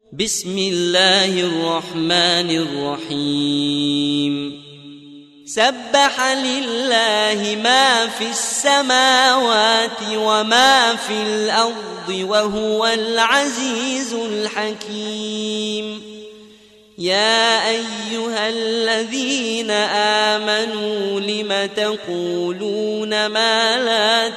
بسم الله الرحمن الرحيم سبح لله ما في السماوات وما في الأرض وهو العزيز الحكيم يا أيها الذين آمنوا لم تقولون ما لا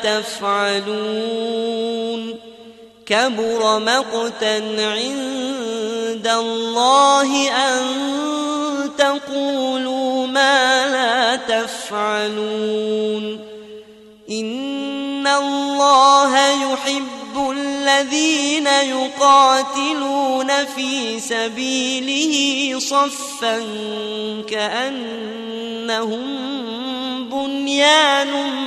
تفعلون كبر مقتا عند الله أن تقولوا ما لا تفعلون إن الله يحب الذين يقاتلون في سبيله صفا كأنهم بنيان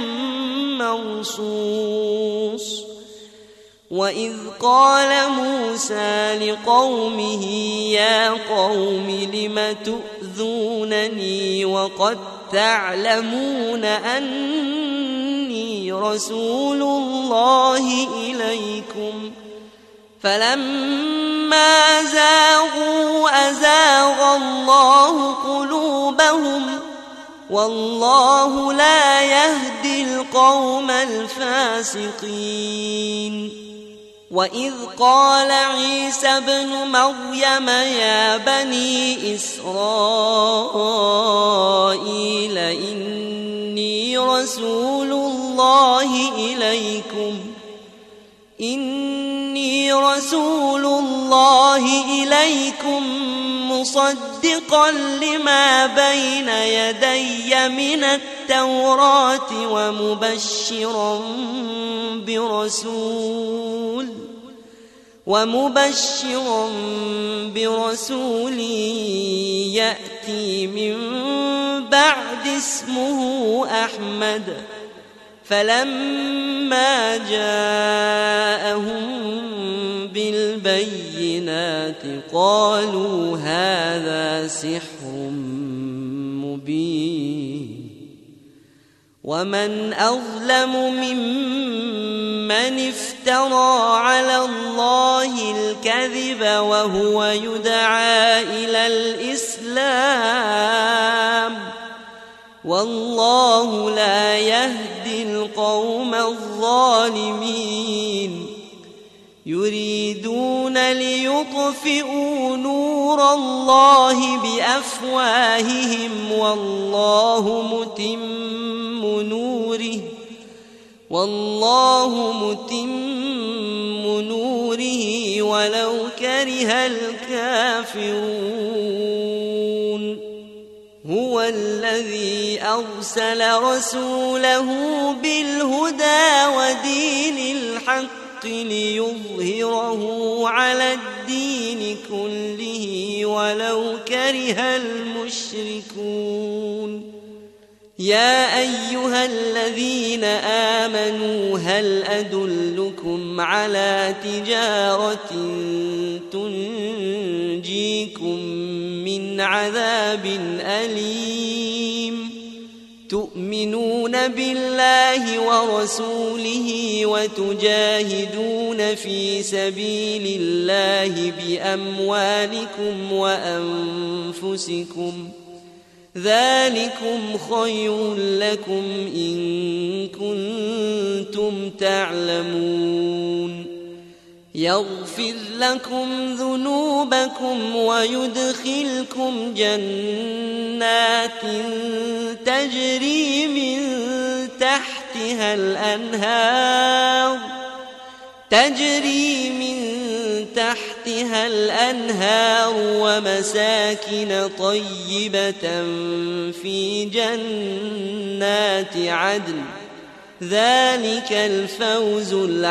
مرصوص وإذ قال موسى لقومه يا قوم لم تؤذونني وقد تعلمون أني رسول الله إليكم فلما زاغوا أزاغ الله قلوبهم والله لا يهدي القوم الفاسقين وإذ قال عيسى ابن مريم يا بني إسرائيل إني رسول الله إليكم مصدقا لما بين يدي من التوراة ومبشرا برسول يأتي من بعد اسمه أحمد فلما جاءهم بالبينات قالوا هذا سحر مبين ومن أظلم ممن افترى على الله الكذب وهو يدعى إلى الإسلام والله لا يهدي القوم الظالمين يريدون ليطفئوا نور الله بأفواههم والله متم نوره ولو كره الكافرون هو الذي أرسل رسوله بالهدى ودين الحق ليظهره على الدين كله ولو كره المشركون يا أيها الذين آمنوا هل أدلكم على تجارة تنجيكم من عذاب أليم تؤمنون بالله ورسوله وتجاهدون في سبيل الله بأموالكم وأنفسكم ذلكم خير لكم إن كنتم تعلمون يغفر لكم ذنوبكم ويدخلكم جنات تجري من تحتها الأنهار ومساكن طيبة في جنات عدن ذلك الفوز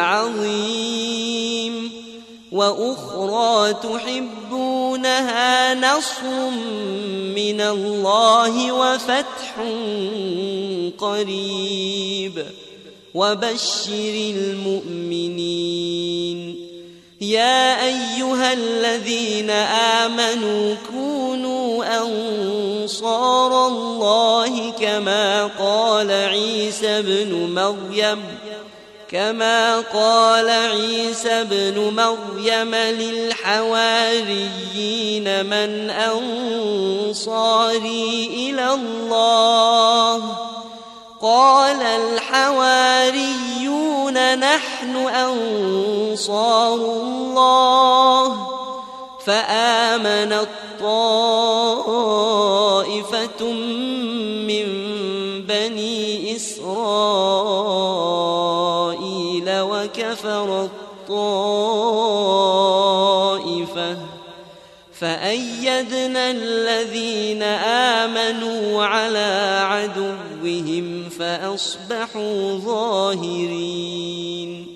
العظيم وأخرى تحبونها نصر من الله وفتح قريب وبشر المؤمنين يا أيها الذين آمنوا كونوا أنصار الله كما قال عيسى ابن مريم كما قال عيسى ابن مريم للحواريين من أنصاري إلى الله قال الحواريون نحن أنصار الله فآمنت طائفة من بني إسرائيل وكفرت طائفة فأيدنا الذين آمنوا على عدوهم فأصبحوا ظاهرين